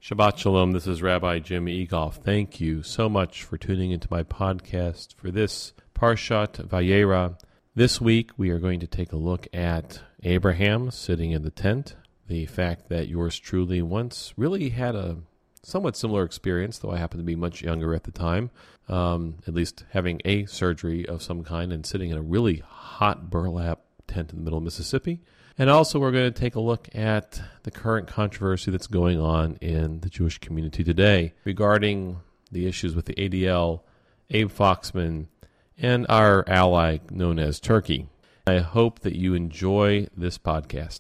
Shabbat Shalom, this is Rabbi Jim Egoff. Thank you so much for tuning into my podcast for this Parshat Vayera. This week we are going to take a look at Abraham sitting in the tent, the fact that yours truly once really had a somewhat similar experience, though I happened to be much younger at the time, at least having a surgery of some kind and sitting in a really hot burlap tent in the middle of Mississippi. And also we're going to take a look at the current controversy that's going on in the Jewish community today regarding the issues with the ADL, Abe Foxman, and our ally known as Turkey. I hope that you enjoy this podcast.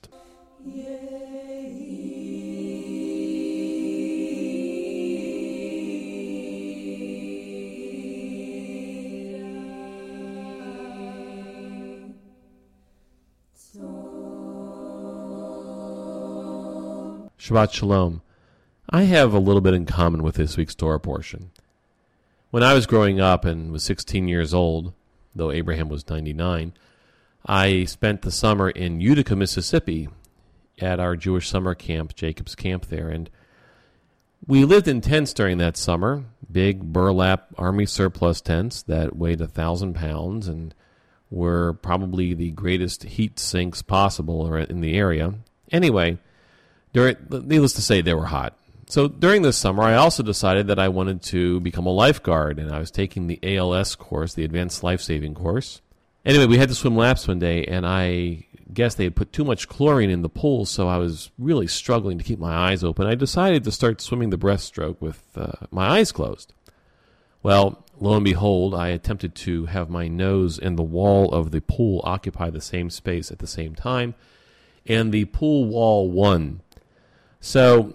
Shabbat Shalom. I have a little bit in common with this week's Torah portion. When I was growing up and was 16 years old, though Abraham was 99, I spent the summer in Utica, Mississippi at our Jewish summer camp, Jacob's Camp there. And we lived in tents during that summer, big burlap Army surplus tents that weighed 1,000 pounds and were probably the greatest heat sinks possible in the area. Anyway, needless to say, they were hot. So during this summer, I also decided that I wanted to become a lifeguard, and I was taking the ALS course, the Advanced Life-Saving course. Anyway, we had to swim laps one day, and I guess they had put too much chlorine in the pool, so I was really struggling to keep my eyes open. I decided to start swimming the breaststroke with my eyes closed. Well, lo and behold, I attempted to have my nose and the wall of the pool occupy the same space at the same time, and the pool wall won. So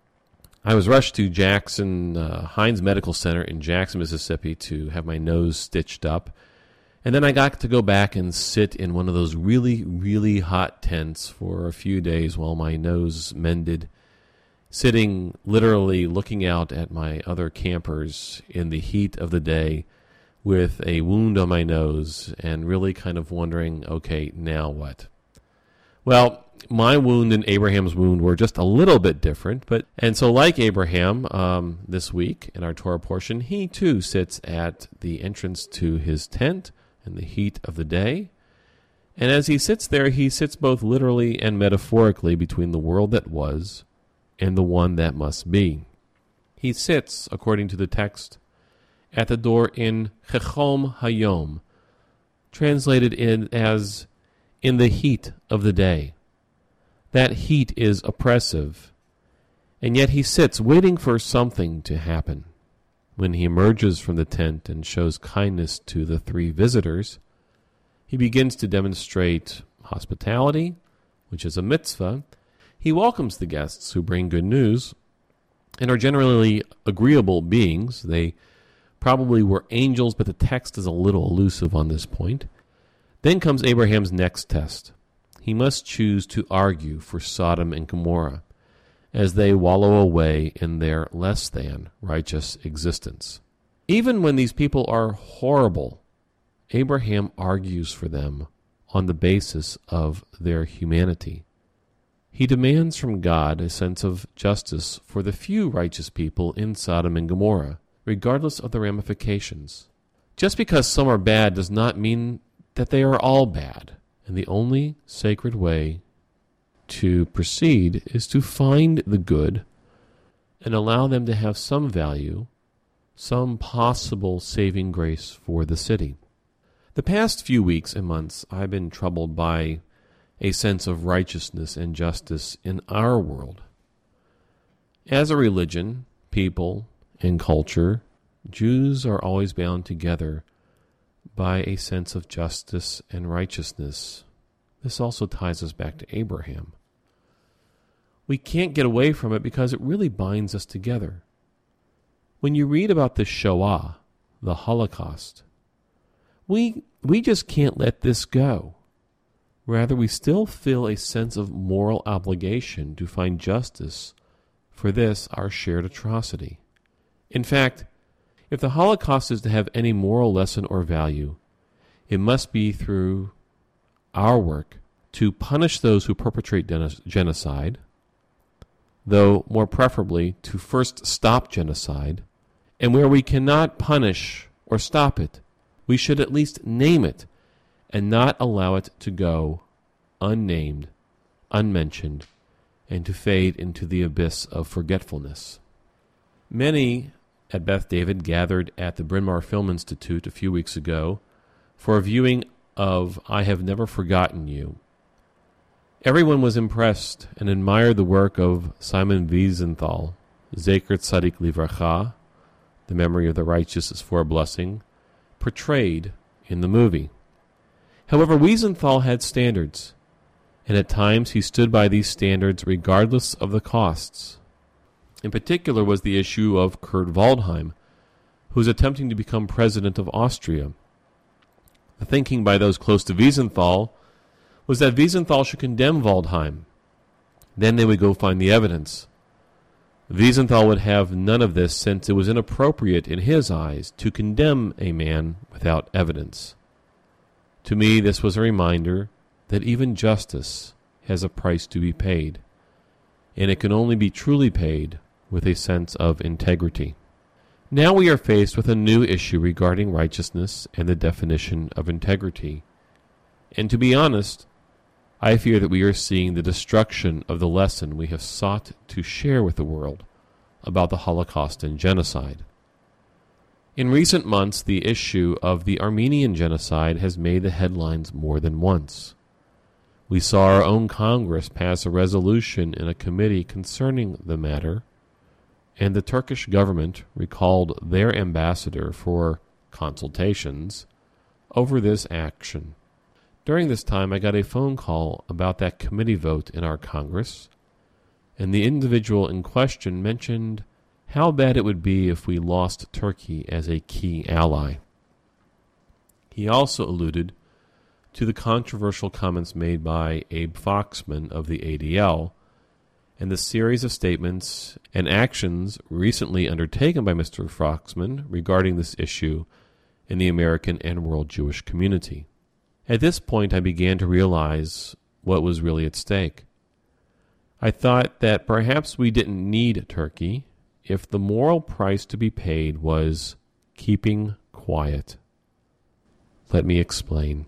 I was rushed to Jackson Hines Medical Center in Jackson, Mississippi to have my nose stitched up. And then I got to go back and sit in one of those really, really hot tents for a few days while my nose mended, sitting literally looking out at my other campers in the heat of the day with a wound on my nose and really kind of wondering, okay, now what? Well, my wound and Abraham's wound were just a little bit different, and so like Abraham, this week in our Torah portion, he too sits at the entrance to his tent in the heat of the day, and as he sits there, he sits both literally and metaphorically between the world that was and the one that must be. He sits, according to the text, at the door in Chechom Hayom, translated as in the heat of the day. That heat is oppressive, and yet he sits waiting for something to happen. When he emerges from the tent and shows kindness to the three visitors, he begins to demonstrate hospitality, which is a mitzvah. He welcomes the guests who bring good news and are generally agreeable beings. They probably were angels, but the text is a little elusive on this point. Then comes Abraham's next test. He must choose to argue for Sodom and Gomorrah as they wallow away in their less than righteous existence. Even when these people are horrible, Abraham argues for them on the basis of their humanity. He demands from God a sense of justice for the few righteous people in Sodom and Gomorrah, regardless of the ramifications. Just because some are bad does not mean that they are all bad. And the only sacred way to proceed is to find the good and allow them to have some value, some possible saving grace for the city. The past few weeks and months, I've been troubled by a sense of righteousness and justice in our world. As a religion, people, and culture, Jews are always bound together by a sense of justice and righteousness. This also ties us back to Abraham. We can't get away from it because it really binds us together. When you read about the Shoah, the Holocaust, we just can't let this go. Rather, we still feel a sense of moral obligation to find justice for this, our shared atrocity. In fact, if the Holocaust is to have any moral lesson or value, it must be through our work to punish those who perpetrate genocide, though more preferably to first stop genocide, and where we cannot punish or stop it, we should at least name it and not allow it to go unnamed, unmentioned, and to fade into the abyss of forgetfulness. Many at Beth David gathered at the Bryn Mawr Film Institute a few weeks ago for a viewing of I Have Never Forgotten You. Everyone was impressed and admired the work of Simon Wiesenthal, Zecher Tzadik Livracha, the memory of the righteous is for a blessing, portrayed in the movie. However, Wiesenthal had standards, and at times he stood by these standards regardless of the costs. In particular was the issue of Kurt Waldheim, who was attempting to become president of Austria. The thinking by those close to Wiesenthal was that Wiesenthal should condemn Waldheim. Then they would go find the evidence. Wiesenthal would have none of this, since it was inappropriate in his eyes to condemn a man without evidence. To me, this was a reminder that even justice has a price to be paid, and it can only be truly paid with a sense of integrity. Now we are faced with a new issue regarding righteousness and the definition of integrity. And to be honest, I fear that we are seeing the destruction of the lesson we have sought to share with the world about the Holocaust and genocide. In recent months, the issue of the Armenian genocide has made the headlines more than once. We saw our own Congress pass a resolution in a committee concerning the matter, and the Turkish government recalled their ambassador for consultations over this action. During this time, I got a phone call about that committee vote in our Congress, and the individual in question mentioned how bad it would be if we lost Turkey as a key ally. He also alluded to the controversial comments made by Abe Foxman of the ADL, and the series of statements and actions recently undertaken by Mr. Foxman regarding this issue in the American and world Jewish community. At this point, I began to realize what was really at stake. I thought that perhaps we didn't need Turkey if the moral price to be paid was keeping quiet. Let me explain.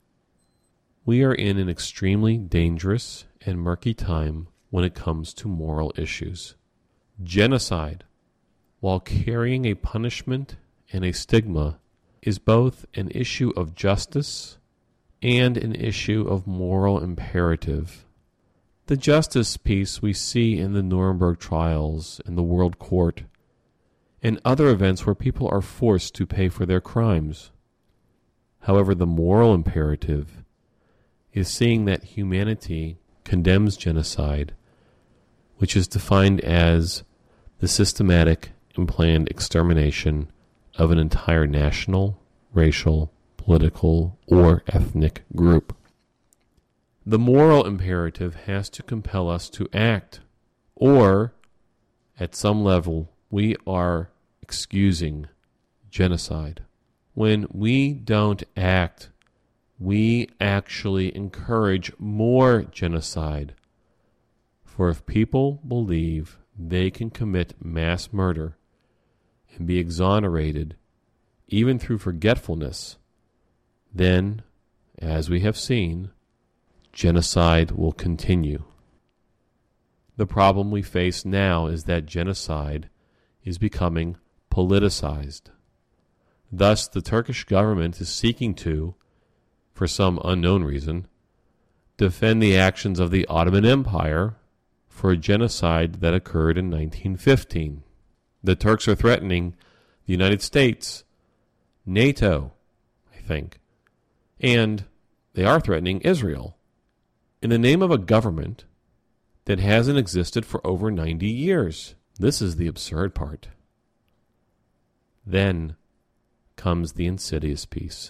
We are in an extremely dangerous and murky time when it comes to moral issues. Genocide, while carrying a punishment and a stigma, is both an issue of justice and an issue of moral imperative. The justice piece we see in the Nuremberg trials, in the World Court, and other events where people are forced to pay for their crimes. However, the moral imperative is seeing that humanity condemns genocide, which is defined as the systematic and planned extermination of an entire national, racial, political, or ethnic group. The moral imperative has to compel us to act, or, at some level, we are excusing genocide. When we don't act, we actually encourage more genocide. For if people believe they can commit mass murder and be exonerated, even through forgetfulness, then, as we have seen, genocide will continue. The problem we face now is that genocide is becoming politicized. Thus, the Turkish government is seeking to, for some unknown reason, defend the actions of the Ottoman Empire for a genocide that occurred in 1915. The Turks are threatening the United States, NATO, I think, and they are threatening Israel in the name of a government that hasn't existed for over 90 years. This is the absurd part. Then comes the insidious piece.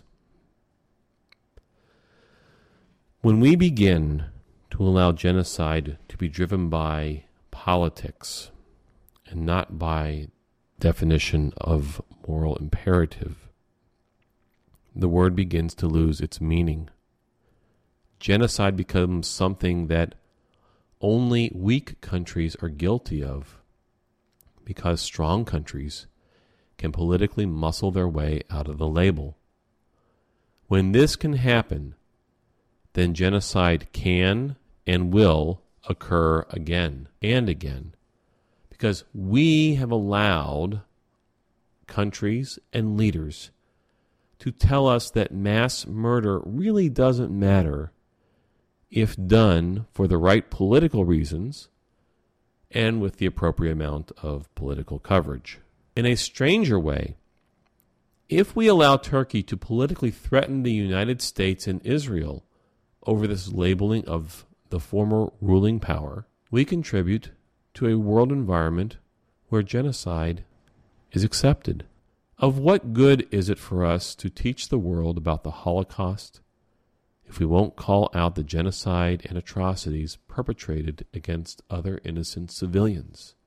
When we begin to allow genocide to be driven by politics and not by definition of moral imperative, the word begins to lose its meaning. Genocide becomes something that only weak countries are guilty of, because strong countries can politically muscle their way out of the label. When this can happen, then genocide can and will occur again and again, because we have allowed countries and leaders to tell us that mass murder really doesn't matter if done for the right political reasons and with the appropriate amount of political coverage. In a stranger way, if we allow Turkey to politically threaten the United States and Israel over this labeling of the former ruling power, we contribute to a world environment where genocide is accepted. Of what good is it for us to teach the world about the Holocaust if we won't call out the genocide and atrocities perpetrated against other innocent civilians?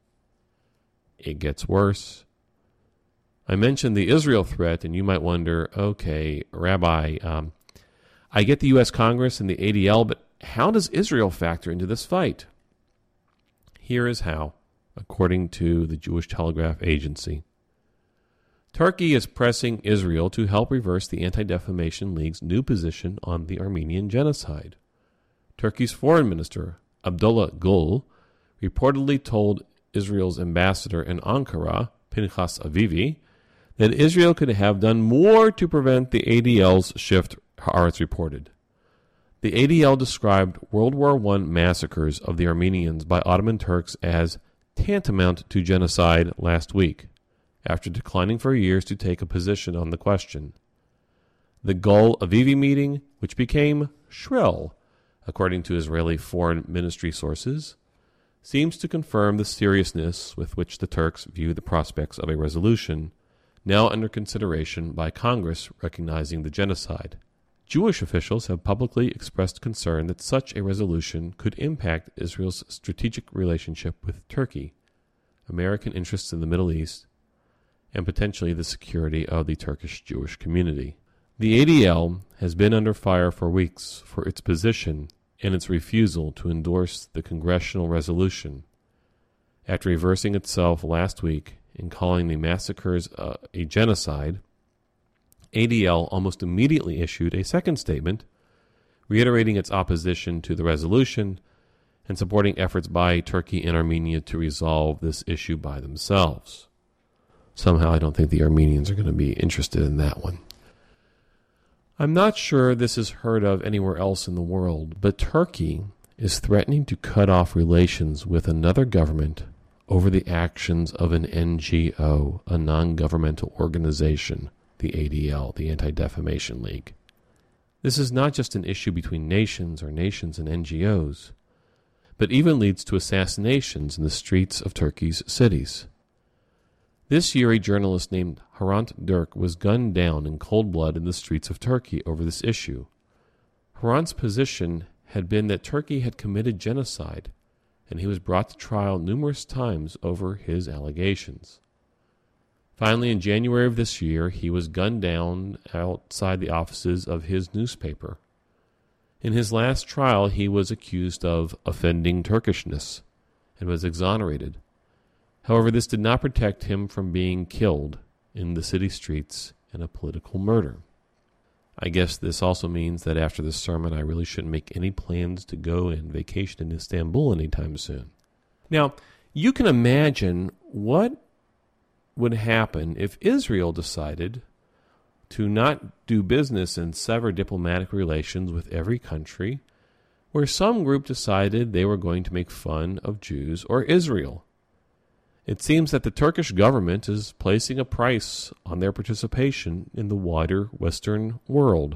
It gets worse. I mentioned the Israel threat, and you might wonder, okay, Rabbi, I get the U.S. Congress and the ADL, but how does Israel factor into this fight? Here is how, according to the Jewish Telegraph Agency. Turkey is pressing Israel to help reverse the Anti-Defamation League's new position on the Armenian genocide. Turkey's foreign minister, Abdullah Gül, reportedly told Israel's ambassador in Ankara, Pinchas Avivi, that Israel could have done more to prevent the ADL's shift, Haaretz reported. The ADL described World War I massacres of the Armenians by Ottoman Turks as tantamount to genocide last week, after declining for years to take a position on the question. The Gül-Avivi meeting, which became shrill, according to Israeli foreign ministry sources, seems to confirm the seriousness with which the Turks view the prospects of a resolution now under consideration by Congress recognizing the genocide. Jewish officials have publicly expressed concern that such a resolution could impact Israel's strategic relationship with Turkey, American interests in the Middle East, and potentially the security of the Turkish Jewish community. The ADL has been under fire for weeks for its position and its refusal to endorse the congressional resolution, after reversing itself last week in calling the massacres a genocide. ADL almost immediately issued a second statement, reiterating its opposition to the resolution and supporting efforts by Turkey and Armenia to resolve this issue by themselves. Somehow I don't think the Armenians are going to be interested in that one. I'm not sure this is heard of anywhere else in the world, but Turkey is threatening to cut off relations with another government over the actions of an NGO, a non-governmental organization, the ADL, the Anti-Defamation League. This is not just an issue between nations or nations and NGOs, but even leads to assassinations in the streets of Turkey's cities. This year, a journalist named Hrant Dink was gunned down in cold blood in the streets of Turkey over this issue. Hrant's position had been that Turkey had committed genocide, and he was brought to trial numerous times over his allegations. Finally, in January of this year, he was gunned down outside the offices of his newspaper. In his last trial, he was accused of offending Turkishness and was exonerated. However, this did not protect him from being killed in the city streets in a political murder. I guess this also means that after this sermon, I really shouldn't make any plans to go and vacation in Istanbul anytime soon. Now, you can imagine what would happen if Israel decided to not do business and sever diplomatic relations with every country where some group decided they were going to make fun of Jews or Israel. It seems that the Turkish government is placing a price on their participation in the wider Western world.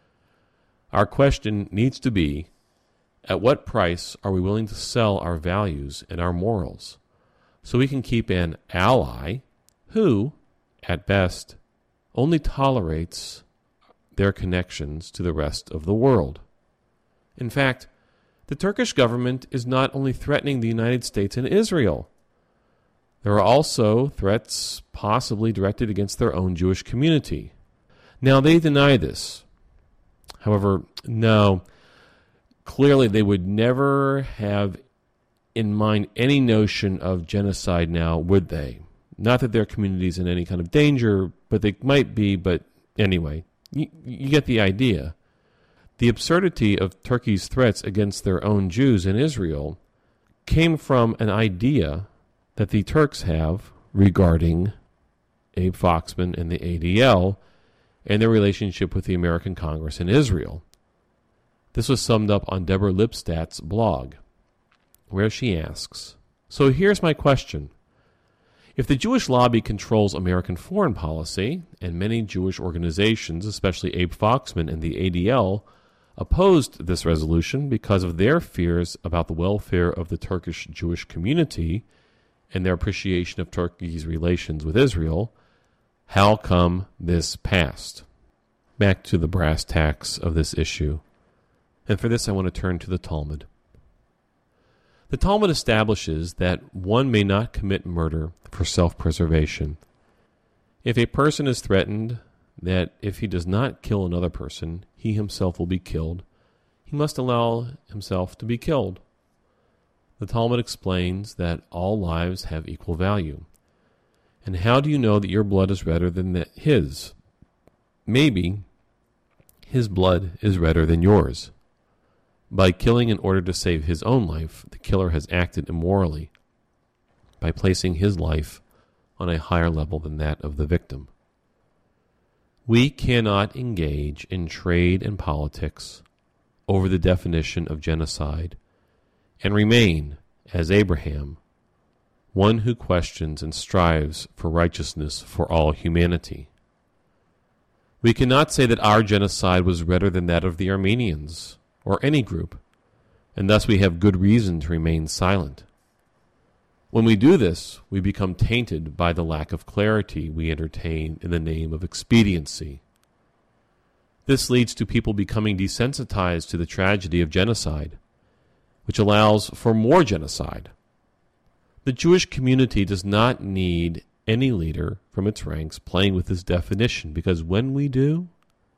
Our question needs to be, at what price are we willing to sell our values and our morals so we can keep an ally who, at best, only tolerates their connections to the rest of the world? In fact, the Turkish government is not only threatening the United States and Israel. There are also threats possibly directed against their own Jewish community. Now, they deny this. However, no, clearly they would never have in mind any notion of genocide now, would they? Not that their community's in any kind of danger, but they might be, but anyway, you get the idea. The absurdity of Turkey's threats against their own Jews in Israel came from an idea that the Turks have regarding Abe Foxman and the ADL and their relationship with the American Congress in Israel. This was summed up on Deborah Lipstat's blog, where she asks, "So here's my question. If the Jewish lobby controls American foreign policy, and many Jewish organizations, especially Abe Foxman and the ADL, opposed this resolution because of their fears about the welfare of the Turkish Jewish community and their appreciation of Turkey's relations with Israel, how come this passed?" Back to the brass tacks of this issue. And for this I want to turn to the Talmud. The Talmud establishes that one may not commit murder for self-preservation. If a person is threatened that if he does not kill another person, he himself will be killed, he must allow himself to be killed. The Talmud explains that all lives have equal value. And how do you know that your blood is redder than his? Maybe his blood is redder than yours. By killing in order to save his own life, the killer has acted immorally by placing his life on a higher level than that of the victim. We cannot engage in trade and politics over the definition of genocide and remain, as Abraham, one who questions and strives for righteousness for all humanity. We cannot say that our genocide was redder than that of the Armenians, or any group, and thus we have good reason to remain silent. When we do this, we become tainted by the lack of clarity we entertain in the name of expediency. This leads to people becoming desensitized to the tragedy of genocide, which allows for more genocide. The Jewish community does not need any leader from its ranks playing with this definition, because when we do,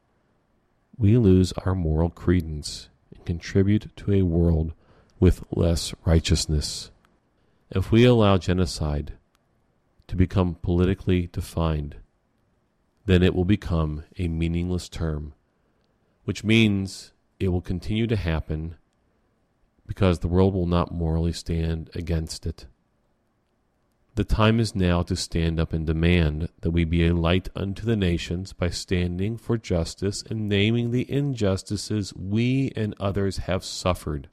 we lose our moral credence and contribute to a world with less righteousness. If we allow genocide to become politically defined, then it will become a meaningless term, which means it will continue to happen because the world will not morally stand against it. The time is now to stand up and demand that we be a light unto the nations by standing for justice and naming the injustices we and others have suffered.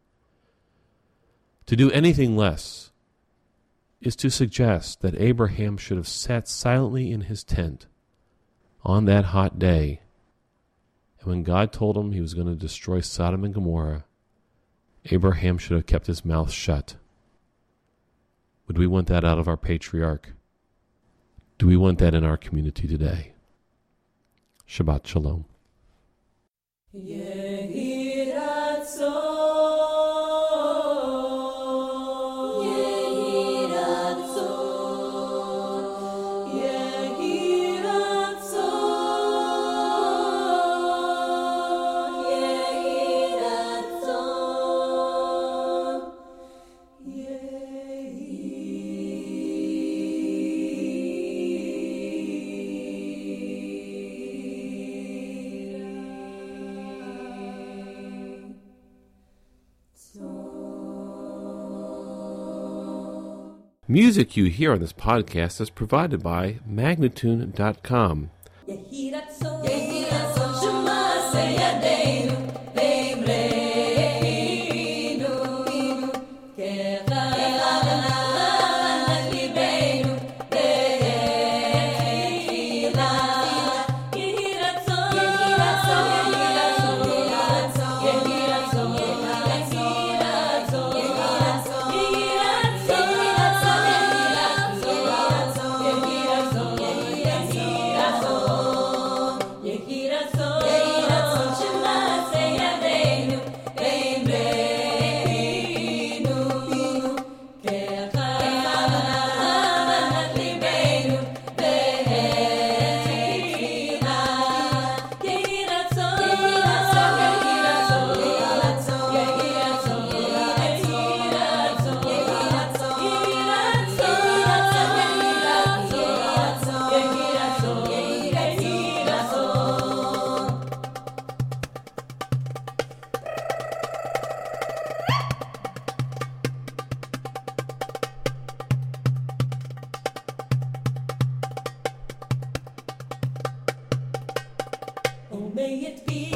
To do anything less is to suggest that Abraham should have sat silently in his tent on that hot day, and when God told him he was going to destroy Sodom and Gomorrah, Abraham should have kept his mouth shut. Would we want that out of our patriarch? Do we want that in our community today? Shabbat Shalom. Music you hear on this podcast is provided by Magnatune.com. Shema May it be